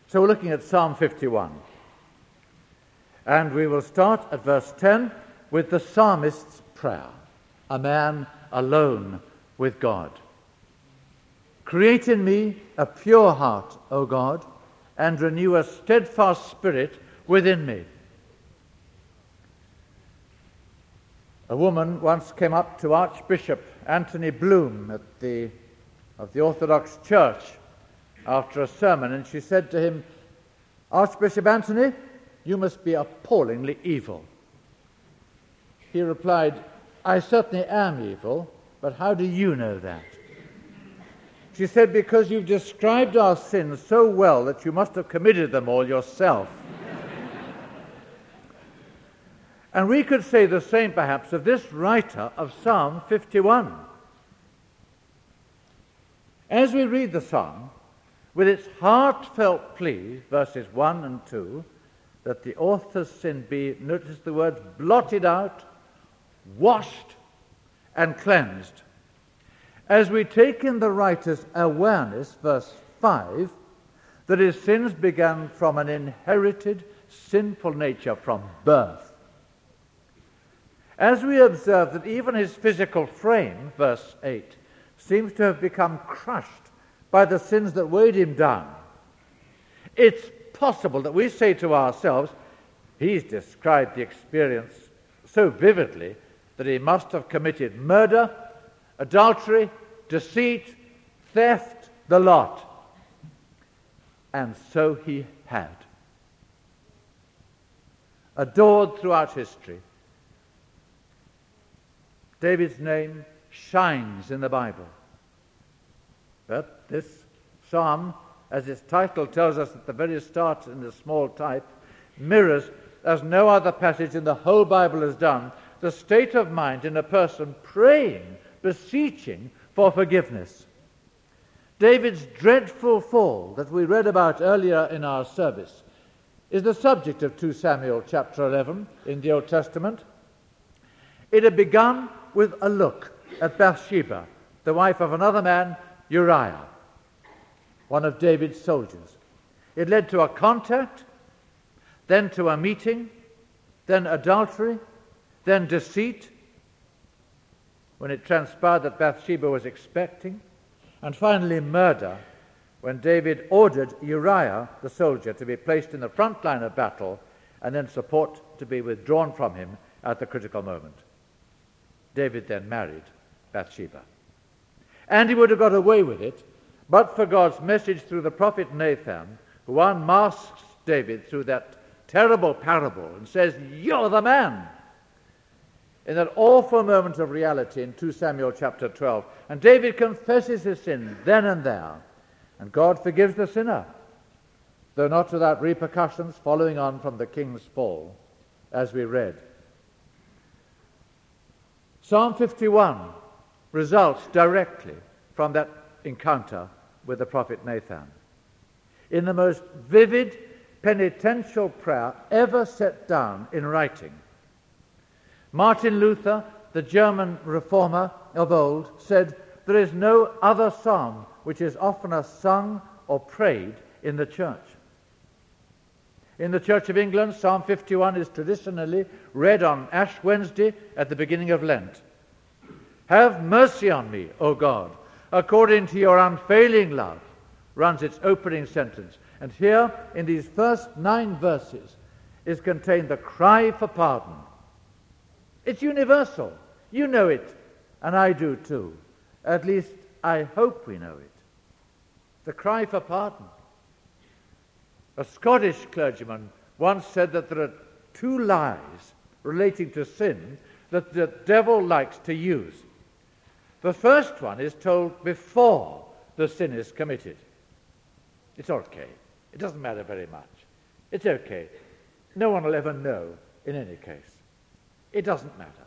So we're looking at Psalm 51. And we will start at verse 10 with the psalmist's prayer, a man alone with God. Create in me a pure heart, O God, and renew a steadfast spirit within me. A woman once came up to Archbishop Anthony Bloom of the Orthodox Church after a sermon, and she said to him, "Archbishop Anthony, you must be appallingly evil." He replied, "I certainly am evil, but how do you know that?" She said, "Because you've described our sins so well that you must have committed them all yourself." And we could say the same perhaps of this writer of Psalm 51. As we read the psalm, with its heartfelt plea, verses 1 and 2, that the author's sin be, notice the words, blotted out, washed, and cleansed. As we take in the writer's awareness, verse 5, that his sins began from an inherited sinful nature from birth. As we observe that even his physical frame, verse 8, seems to have become crushed by the sins that weighed him down, it's possible that we say to ourselves, he's described the experience so vividly that he must have committed murder, adultery, deceit, theft, the lot. And so he had. Adored throughout history, David's name shines in the Bible. But this psalm, as its title tells us at the very start in the small type, mirrors, as no other passage in the whole Bible has done, the state of mind in a person praying, beseeching for forgiveness. David's dreadful fall that we read about earlier in our service is the subject of 2 Samuel chapter 11 in the Old Testament. It had begun with a look at Bathsheba, the wife of another man, Uriah, one of David's soldiers. It led to a contact, then to a meeting, then adultery, then deceit, when it transpired that Bathsheba was expecting, and finally murder, when David ordered Uriah, the soldier, to be placed in the front line of battle and then support to be withdrawn from him at the critical moment. David then married Bathsheba. And he would have got away with it, but for God's message through the prophet Nathan, who unmasks David through that terrible parable and says, "You're the man," in that awful moment of reality in 2 Samuel chapter 12. And David confesses his sin then and there, and God forgives the sinner, though not without repercussions following on from the king's fall, as we read. Psalm 51 results directly from that encounter with the prophet Nathan. In the most vivid penitential prayer ever set down in writing, Martin Luther, the German reformer of old, said, "There is no other psalm which is oftener sung or prayed in the church." In the Church of England, Psalm 51 is traditionally read on Ash Wednesday at the beginning of Lent. "Have mercy on me, O God, according to your unfailing love," runs its opening sentence. And here, in these first 9 verses, is contained the cry for pardon. It's universal. You know it, and I do too. At least, I hope we know it. The cry for pardon. A Scottish clergyman once said that there are 2 lies relating to sin that the devil likes to use. The first one is told before the sin is committed. It's okay. It doesn't matter very much. It's okay. No one will ever know in any case. It doesn't matter.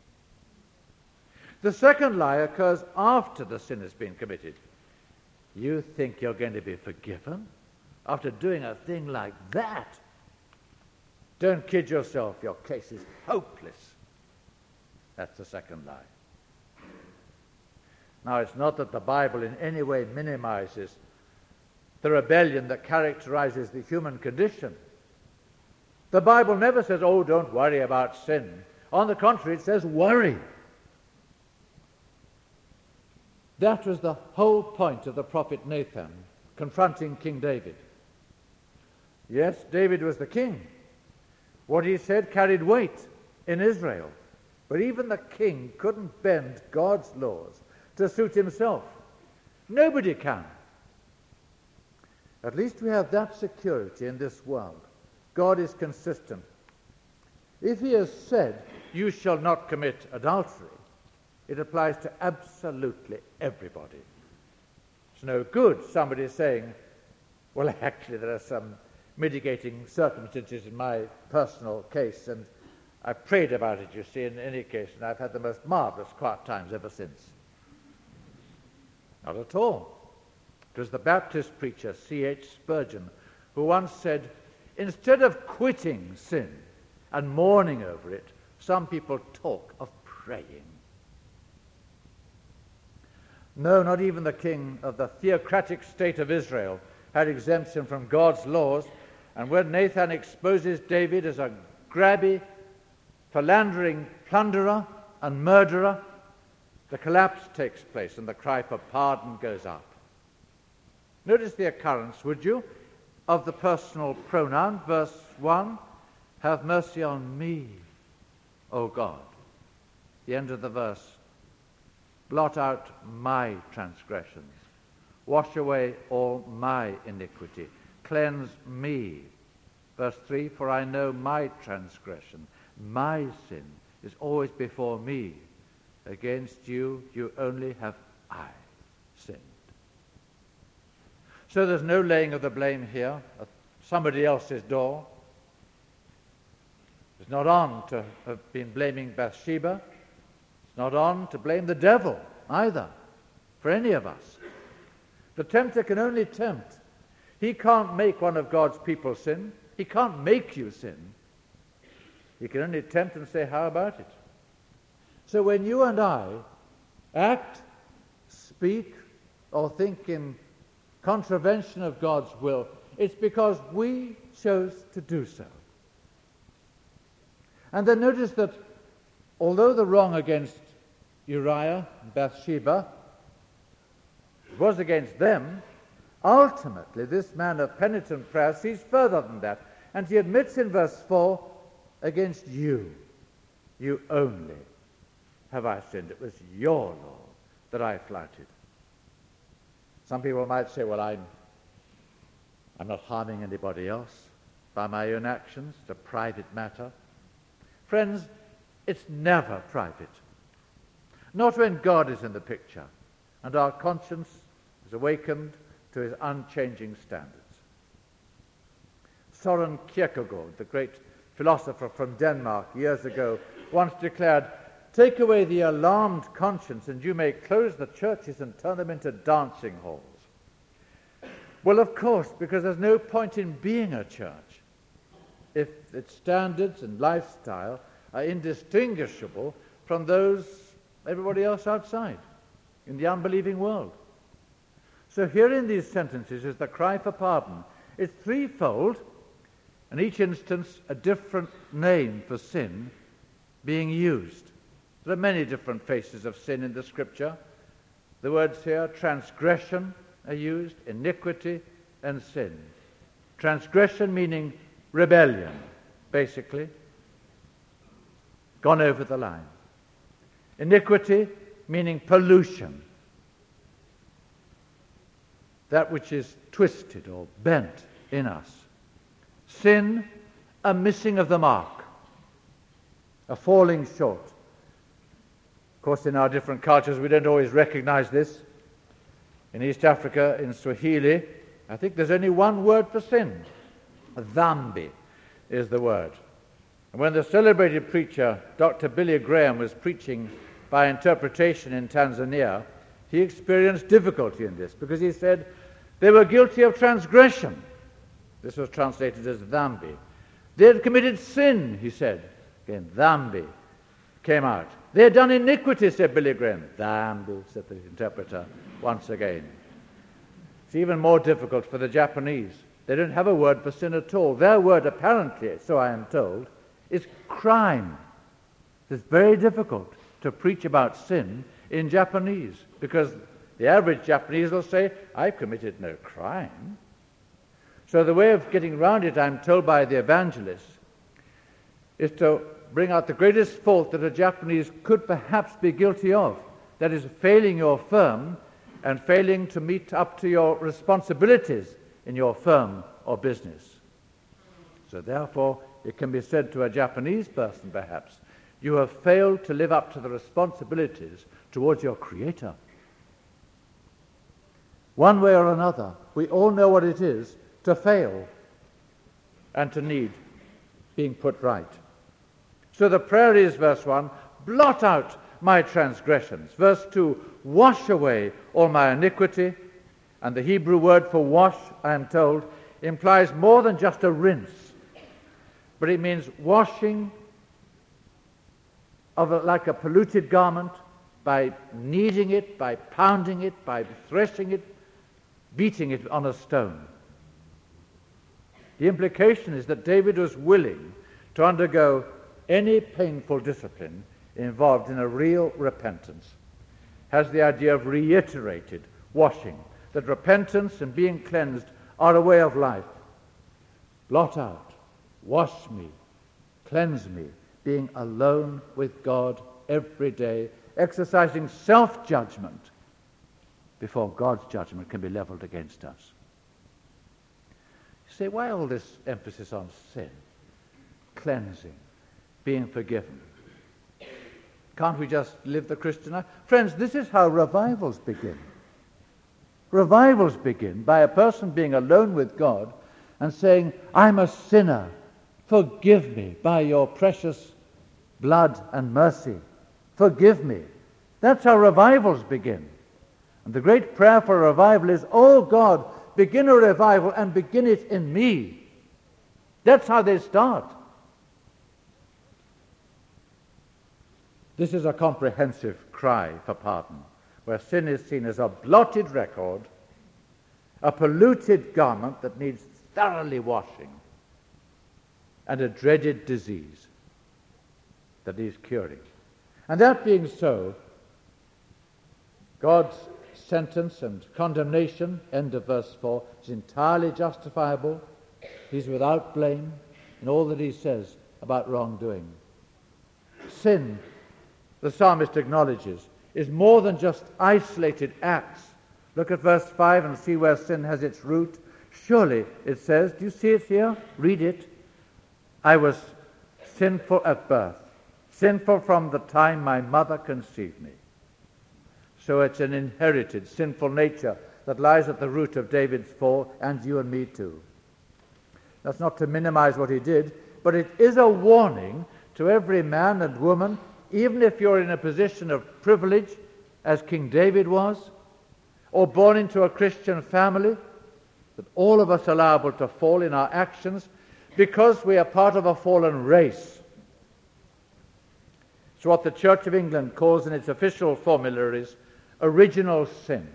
The second lie occurs after the sin has been committed. You think you're going to be forgiven after doing a thing like that? Don't kid yourself. Your case is hopeless. That's the second lie. Now, it's not that the Bible in any way minimizes the rebellion that characterizes the human condition. The Bible never says, oh, don't worry about sin. On the contrary, it says, worry. That was the whole point of the prophet Nathan confronting King David. Yes, David was the king. What he said carried weight in Israel. But even the king couldn't bend God's laws to suit himself. Nobody can. At least we have that security in this world. God is consistent. If he has said, you shall not commit adultery, it applies to absolutely everybody. It's no good somebody saying, well, actually, there are some mitigating circumstances in my personal case, and I've prayed about it, you see, in any case, and I've had the most marvelous quiet times ever since. Not at all. It was the Baptist preacher, C.H. Spurgeon, who once said, instead of quitting sin and mourning over it, some people talk of praying. No, not even the king of the theocratic state of Israel had exemption from God's laws, and when Nathan exposes David as a grabby, philandering plunderer and murderer, the collapse takes place and the cry for pardon goes up. Notice the occurrence, would you, of the personal pronoun, verse 1, have mercy on me, O God. The end of the verse, blot out my transgressions, wash away all my iniquity, cleanse me. Verse 3, for I know my transgression, my sin is always before me. Against you, you only have I sinned. So there's no laying of the blame here at somebody else's door. It's not on to have been blaming Bathsheba. It's not on to blame the devil either, for any of us. The tempter can only tempt. He can't make one of God's people sin. He can't make you sin. He can only tempt and say, how about it? So when you and I act, speak, or think in contravention of God's will, it's because we chose to do so. And then notice that although the wrong against Uriah and Bathsheba was against them, ultimately this man of penitent prayer sees further than that, and he admits in verse 4, against you only have I sinned. It was your law that I flouted. Some people might say, well, I'm not harming anybody else by my own actions. It's a private matter. Friends, it's never private. Not when God is in the picture and our conscience is awakened to his unchanging standards. Søren Kierkegaard, the great philosopher from Denmark years ago, once declared, take away the alarmed conscience and you may close the churches and turn them into dancing halls. Well, of course, because there's no point in being a church if its standards and lifestyle are indistinguishable from those everybody else outside in the unbelieving world. So here in these sentences is the cry for pardon. It's threefold, and each instance a different name for sin being used. There are many different faces of sin in the Scripture. The words here, transgression, are used, iniquity and sin. Transgression meaning rebellion, basically. Gone over the line. Iniquity meaning pollution. That which is twisted or bent in us. Sin, a missing of the mark, a falling short. Of course, in our different cultures, we don't always recognize this. In East Africa, in Swahili, I think there's only one word for sin. Dhambi is the word. And when the celebrated preacher, Dr. Billy Graham, was preaching by interpretation in Tanzania, he experienced difficulty in this because he said they were guilty of transgression. This was translated as dhambi. They had committed sin, he said. Again, dhambi came out. They had done iniquity, said Billy Graham. Dhambi, said the interpreter once again. It's even more difficult for the Japanese. They don't have a word for sin at all. Their word, apparently, so I am told, is crime. It's very difficult to preach about sin in Japanese because the average Japanese will say, I've committed no crime. So the way of getting around it, I'm told by the evangelists, is to bring out the greatest fault that a Japanese could perhaps be guilty of. That is, failing your firm and failing to meet up to your responsibilities in your firm or business. So therefore, it can be said to a Japanese person, perhaps, you have failed to live up to the responsibilities towards your Creator. One way or another, we all know what it is to fail and to need being put right. So the prayer is, verse 1, blot out my transgressions. Verse 2, wash away all my iniquity. And the Hebrew word for wash, I am told, implies more than just a rinse, but it means washing of like a polluted garment by kneading it, by pounding it, by threshing it, beating it on a stone. The implication is that David was willing to undergo any painful discipline involved in a real repentance. Has the idea of reiterated washing, that repentance and being cleansed are a way of life. Blot out, wash me, cleanse me, being alone with God every day, exercising self-judgment before God's judgment can be leveled against us. You say, why all this emphasis on sin, cleansing, being forgiven? Can't we just live the Christian life? Friends, this is how revivals begin. Revivals begin by a person being alone with God and saying, I'm a sinner. Forgive me by your precious blood and mercy. Forgive me. That's how revivals begin. And the great prayer for a revival is, oh God, begin a revival and begin it in me. That's how they start. This is a comprehensive cry for pardon, where sin is seen as a blotted record, a polluted garment that needs thoroughly washing, and a dreaded disease that needs curing. And that being so, God's sentence and condemnation, end of verse 4, is entirely justifiable. He's without blame in all that he says about wrongdoing. Sin, the psalmist acknowledges, is more than just isolated acts. Look at verse 5 and see where sin has its root. Surely, it says, do you see it here? Read it. I was sinful at birth, sinful from the time my mother conceived me. So it's an inherited sinful nature that lies at the root of David's fall, and you and me too. That's not to minimize what he did, but it is a warning to every man and woman, even if you're in a position of privilege, as King David was, or born into a Christian family, that all of us are liable to fall in our actions because we are part of a fallen race. It's what the Church of England calls in its official formularies original sin.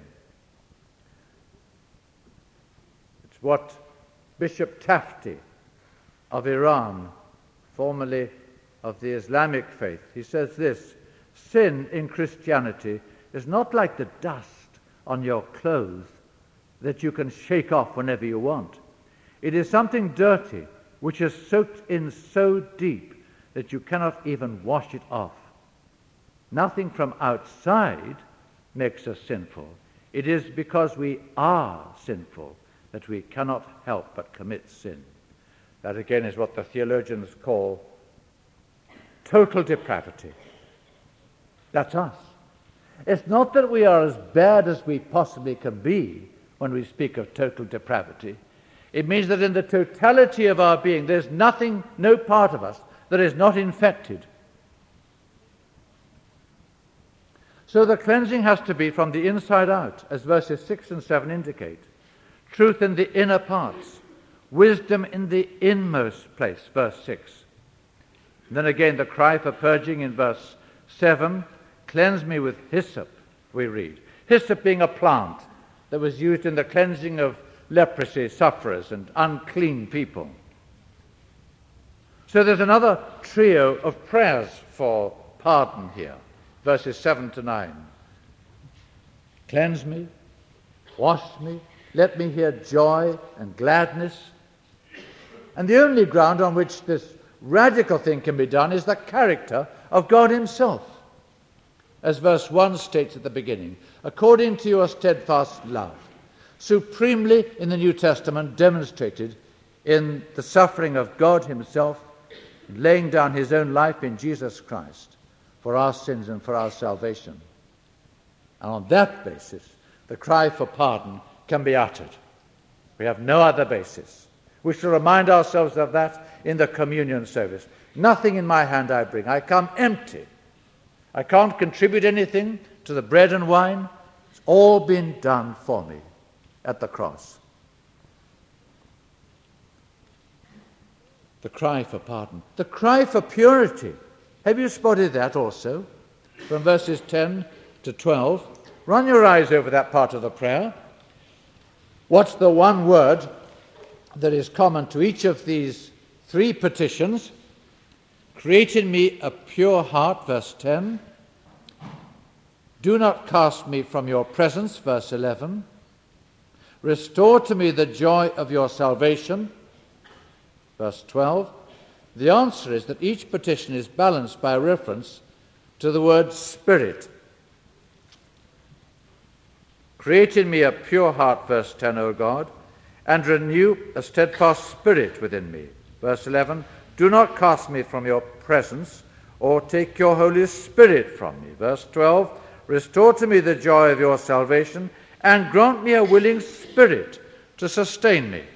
It's what Bishop Tafti of Iran, formerly of the Islamic faith, he says this: sin in Christianity is not like the dust on your clothes that you can shake off whenever you want. It is something dirty which is soaked in so deep that you cannot even wash it off. Nothing from outside makes us sinful. It is because we are sinful that we cannot help but commit sin. That again is what the theologians call total depravity. That's us. It's not that we are as bad as we possibly can be when we speak of total depravity. It means that in the totality of our being, there's nothing, no part of us that is not infected. So the cleansing has to be from the inside out, as verses 6 and 7 indicate. Truth in the inner parts, wisdom in the inmost place, verse 6. And then again the cry for purging in verse 7, cleanse me with hyssop, we read. Hyssop being a plant that was used in the cleansing of leprosy sufferers and unclean people. So there's another trio of prayers for pardon here, verses 7 to 9. Cleanse me, wash me, let me hear joy and gladness. And the only ground on which this radical thing can be done is the character of God himself. As verse 1 states at the beginning, according to your steadfast love, supremely in the New Testament demonstrated in the suffering of God himself, laying down his own life in Jesus Christ for our sins and for our salvation. And on that basis, the cry for pardon can be uttered. We have no other basis. We shall remind ourselves of that in the communion service. Nothing in my hand I bring. I come empty. I can't contribute anything to the bread and wine. It's all been done for me at the cross. The cry for pardon. The cry for purity. Have you spotted that also? From verses 10 to 12. Run your eyes over that part of the prayer. What's the one word that is common to each of these three petitions? Create in me a pure heart, verse 10. Do not cast me from your presence, verse 11. Restore to me the joy of your salvation, verse 12. The answer is that each petition is balanced by a reference to the word Spirit. Create in me a pure heart, verse 10, O God, and renew a steadfast spirit within me. Verse 11, do not cast me from your presence or take your Holy Spirit from me. Verse 12, restore to me the joy of your salvation and grant me a willing spirit to sustain me.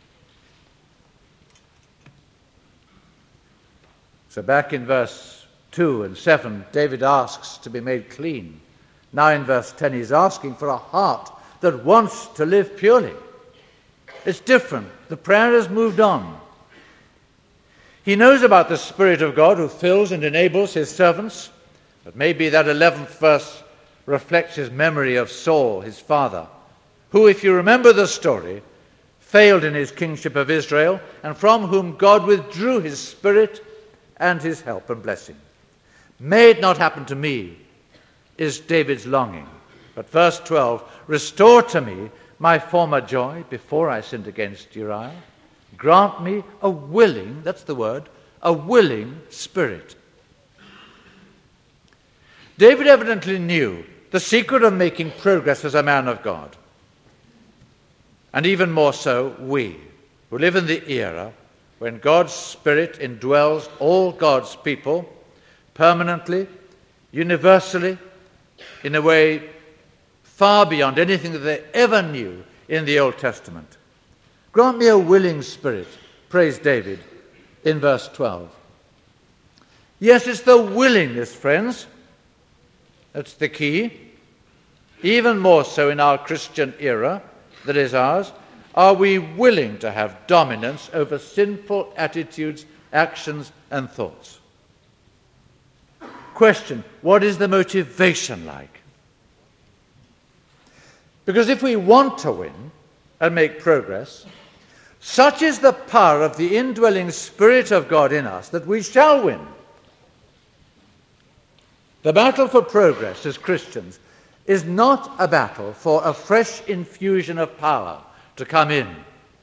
So back in verse 2 and 7, David asks to be made clean. Now in verse 10, he's asking for a heart that wants to live purely. It's different. The prayer has moved on. He knows about the Spirit of God who fills and enables his servants, but maybe that 11th verse reflects his memory of Saul, his father, who, if you remember the story, failed in his kingship of Israel, and from whom God withdrew his Spirit and his help and blessing. May it not happen to me, is David's longing. But verse 12, restore to me my former joy before I sinned against Uriah. Grant me a willing, that's the word, a willing spirit. David evidently knew the secret of making progress as a man of God. And even more so, we, who live in the era when God's Spirit indwells all God's people permanently, universally, in a way far beyond anything that they ever knew in the Old Testament. Grant me a willing spirit, prays David in verse 12. Yes, it's the willingness, friends, that's the key. Even more so in our Christian era that is ours. Are we willing to have dominance over sinful attitudes, actions, and thoughts? Question, what is the motivation like? Because if we want to win and make progress, such is the power of the indwelling Spirit of God in us that we shall win. The battle for progress as Christians is not a battle for a fresh infusion of power to come in.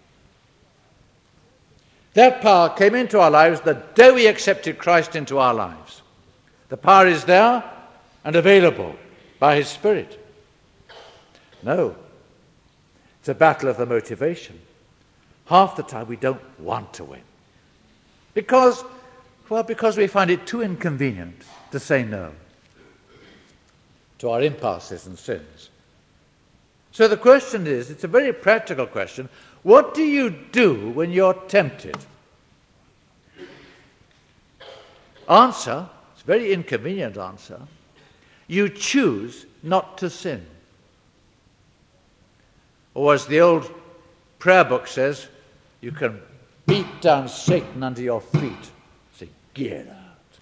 That power came into our lives the day we accepted Christ into our lives. The power is there and available by his Spirit. No, it's a battle of the motivation. Half the time we don't want to win. Because we find it too inconvenient to say no to our impulses and sins. So the question is, it's a very practical question, what do you do when you're tempted? Answer, it's a very inconvenient answer, you choose not to sin. Or as the old prayer book says, you can beat down Satan under your feet. Say, get out.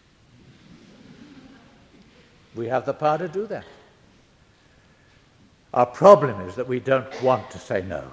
We have the power to do that. Our problem is that we don't want to say no.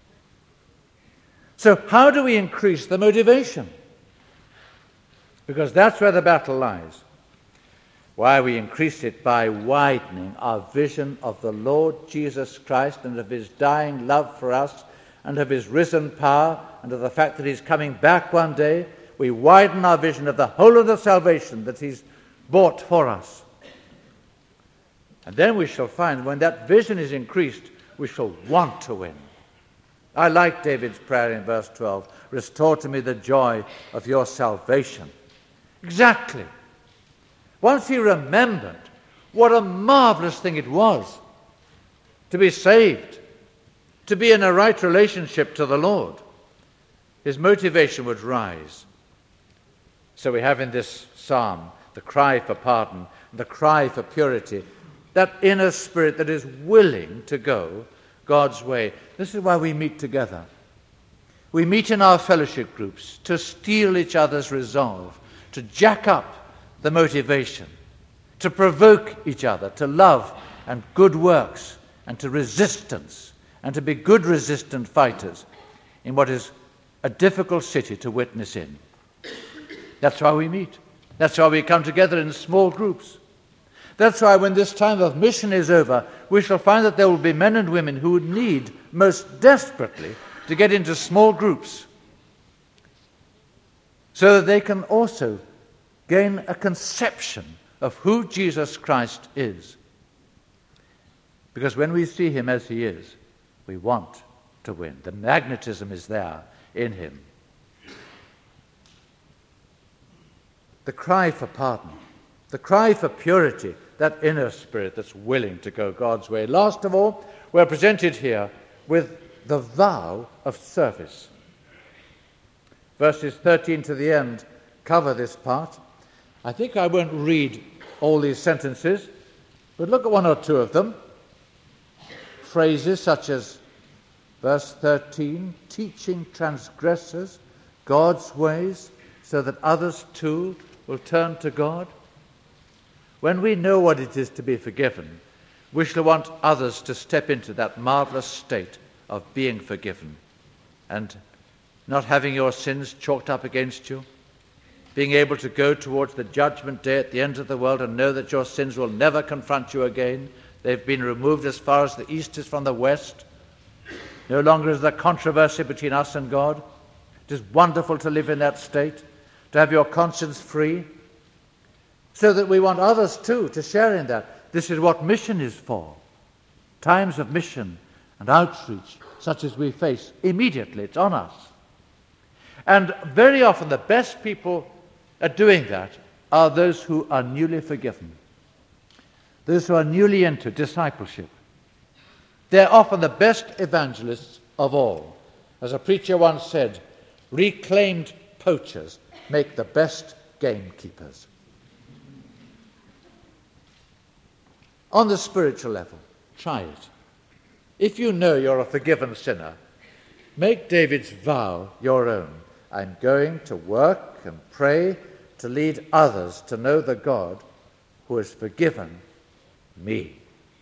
So how do we increase the motivation? Because that's where the battle lies. Why we increase it? By widening our vision of the Lord Jesus Christ and of his dying love for us and of his risen power and of the fact that he's coming back one day. We widen our vision of the whole of the salvation that he's bought for us. And then we shall find when that vision is increased, we shall want to win. I like David's prayer in verse 12. Restore to me the joy of your salvation. Exactly. Once he remembered what a marvelous thing it was to be saved, to be in a right relationship to the Lord, his motivation would rise. So we have in this psalm the cry for pardon, the cry for purity, that inner spirit that is willing to go God's way. This is why we meet together. We meet in our fellowship groups to steel each other's resolve, to jack up the motivation, to provoke each other to love and good works and to resistance and to be good resistant fighters in what is a difficult city to witness in. That's why we meet. That's why we come together in small groups. That's why when this time of mission is over, we shall find that there will be men and women who would need most desperately to get into small groups so that they can also gain a conception of who Jesus Christ is. Because when we see him as he is, we want to win. The magnetism is there in him. The cry for pardon, the cry for purity, that inner spirit that's willing to go God's way. Last of all, we're presented here with the vow of service. Verses 13 to the end cover this part. I think I won't read all these sentences, but look at one or two of them. Phrases such as verse 13, teaching transgressors God's ways so that others too will turn to God. When we know what it is to be forgiven, we shall want others to step into that marvelous state of being forgiven and not having your sins chalked up against you, being able to go towards the judgment day at the end of the world and know that your sins will never confront you again. They've been removed as far as the east is from the west. No longer is there controversy between us and God. It is wonderful to live in that state, to have your conscience free, so that we want others too to share in that. This is what mission is for. Times of mission and outreach, such as we face, immediately, it's on us. And very often the best people at doing that are those who are newly forgiven, those who are newly into discipleship. They're often the best evangelists of all. As a preacher once said, reclaimed poachers make the best gamekeepers. On the spiritual level, try it. If you know you're a forgiven sinner, make David's vow your own. I'm going to work and pray to lead others to know the God who has forgiven me.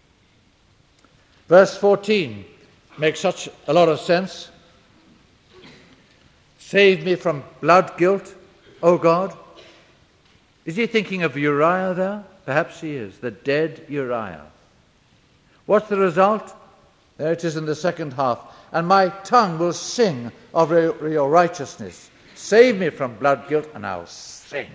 Verse 14 makes such a lot of sense. Save me from blood guilt, O God. Is he thinking of Uriah there? Perhaps he is, the dead Uriah. What's the result? There it is in the second half. And my tongue will sing of your righteousness. Save me from blood guilt, and I'll sing.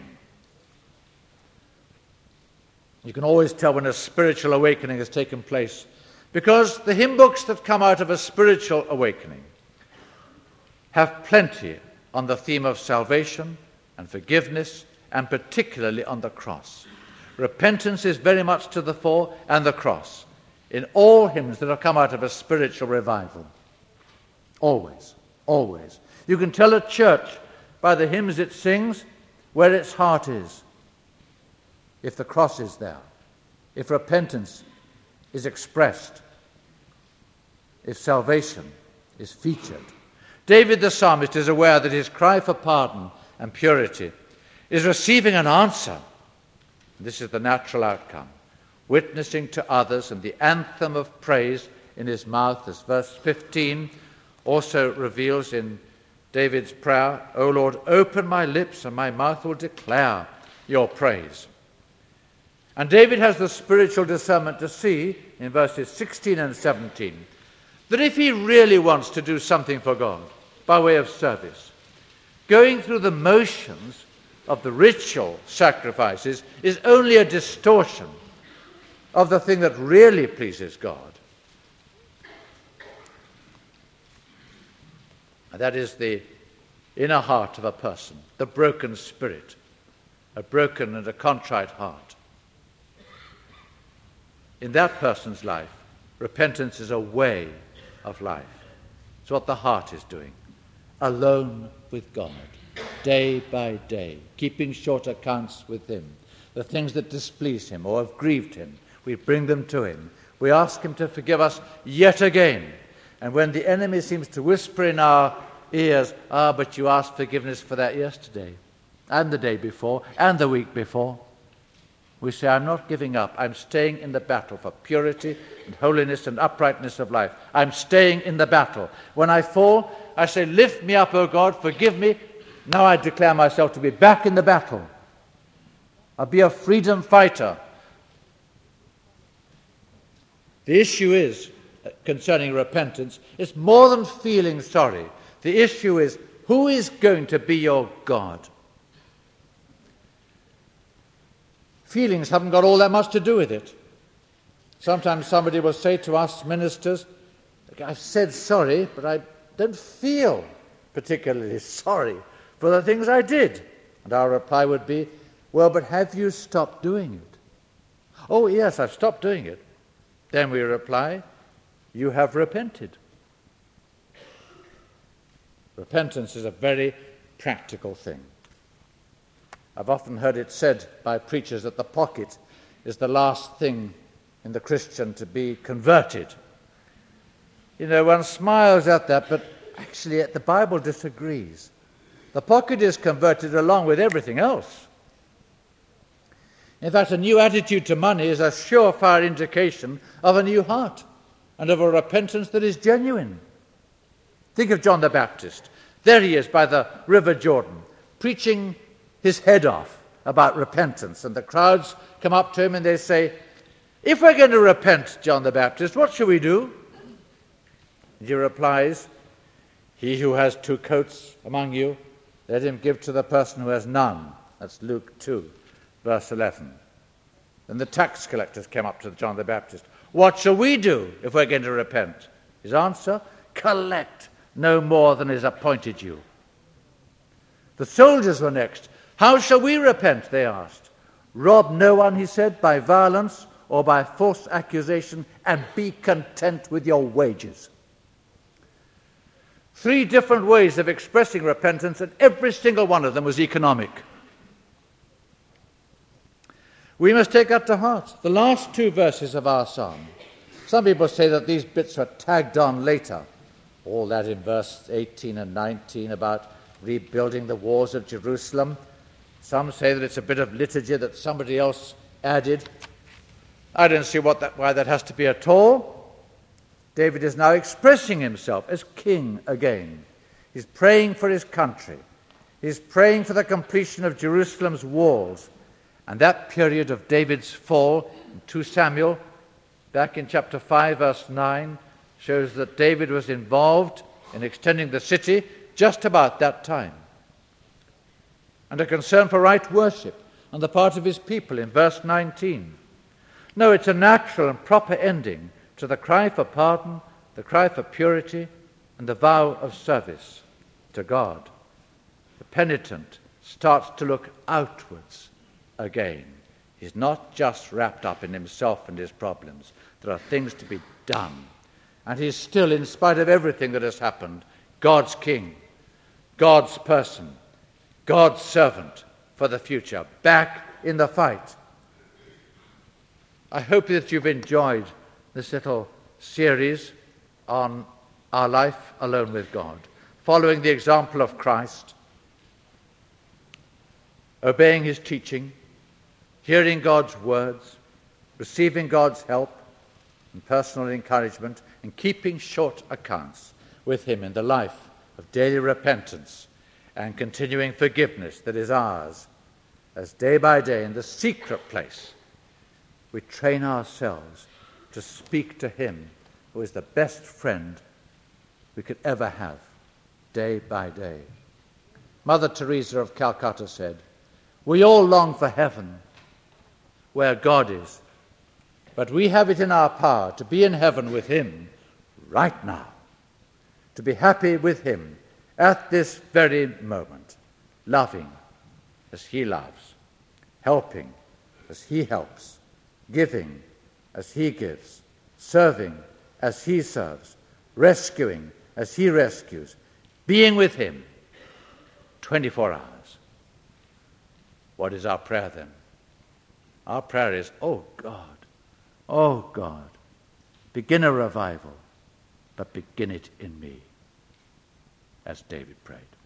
You can always tell when a spiritual awakening has taken place, because the hymn books that come out of a spiritual awakening have plenty on the theme of salvation and forgiveness, and particularly on the cross. Repentance is very much to the fore, and the cross, in all hymns that have come out of a spiritual revival. Always, always. You can tell a church by the hymns it sings where its heart is. If the cross is there, if repentance is expressed, if salvation is featured. David the psalmist is aware that his cry for pardon and purity is receiving an answer. This is the natural outcome. Witnessing to others, and the anthem of praise in his mouth, as verse 15 also reveals in David's prayer. O Lord, open my lips, and my mouth will declare your praise. And David has the spiritual discernment to see, in verses 16 and 17, that if he really wants to do something for God by way of service, going through the motions of the ritual sacrifices is only a distortion of the thing that really pleases God. And that is the inner heart of a person, the broken spirit, a broken and a contrite heart. In that person's life, repentance is a way of life. It's what the heart is doing, alone with God, day by day, keeping short accounts with him. The things that displease him or have grieved him, we bring them to him. We ask him to forgive us yet again. And when the enemy seems to whisper in our ears, but you asked forgiveness for that yesterday, and the day before, and the week before, we say, I'm not giving up. I'm staying in the battle for purity and holiness and uprightness of life. I'm staying in the battle. When I fall, I say, lift me up, O God, forgive me. Now I declare myself to be back in the battle. I'll be a freedom fighter. The issue is, concerning repentance, it's more than feeling sorry. The issue is, who is going to be your God? Feelings haven't got all that much to do with it. Sometimes somebody will say to us ministers, I've said sorry, but I don't feel particularly sorry for the things I did. And our reply would be, well, but have you stopped doing it? Oh, yes, I've stopped doing it. Then we reply, you have repented. Repentance is a very practical thing. I've often heard it said by preachers that the pocket is the last thing in the Christian to be converted. You know, one smiles at that, but actually the Bible disagrees. The pocket is converted along with everything else. In fact, a new attitude to money is a surefire indication of a new heart and of a repentance that is genuine. Think of John the Baptist. There he is by the River Jordan, preaching his head off about repentance. And the crowds come up to him and they say, if we're going to repent, John the Baptist, what shall we do? And he replies, he who has 2 coats among you, let him give to the person who has none. That's Luke 2, verse 11. Then the tax collectors came up to John the Baptist. What shall we do if we're going to repent? His answer, collect no more than is appointed you. The soldiers were next. How shall we repent, they asked. Rob no one, he said, by violence or by false accusation, and be content with your wages. 3 different ways of expressing repentance, and every single one of them was economic. We must take that to heart. The last 2 verses of our psalm. Some people say that these bits were tagged on later. All that in verse 18 and 19 about rebuilding the walls of Jerusalem. Some say that it's a bit of liturgy that somebody else added. I don't see why that has to be at all. David is now expressing himself as king again. He's praying for his country. He's praying for the completion of Jerusalem's walls. And that period of David's fall in 2 Samuel, back in chapter 5, verse 9, shows that David was involved in extending the city just about that time. And a concern for right worship on the part of his people in verse 19. No, it's a natural and proper ending to the cry for pardon, the cry for purity, and the vow of service to God. The penitent starts to look outwards again. He's not just wrapped up in himself and his problems. There are things to be done. And he's still, in spite of everything that has happened, God's king, God's person, God's servant for the future, back in the fight. I hope that you've enjoyed this little series on our life alone with God, following the example of Christ, obeying his teaching, hearing God's words, receiving God's help and personal encouragement and keeping short accounts with him in the life of daily repentance and continuing forgiveness that is ours, as day by day in the secret place we train ourselves to speak to him who is the best friend we could ever have, day by day. Mother Teresa of Calcutta said, "We all long for heaven, where God is, but we have it in our power to be in heaven with him right now, to be happy with him at this very moment, loving as he loves, helping as he helps, giving as he gives, serving as he serves, rescuing as he rescues, being with him 24 hours. What is our prayer then? Our prayer is, oh God, begin a revival, but begin it in me, as David prayed.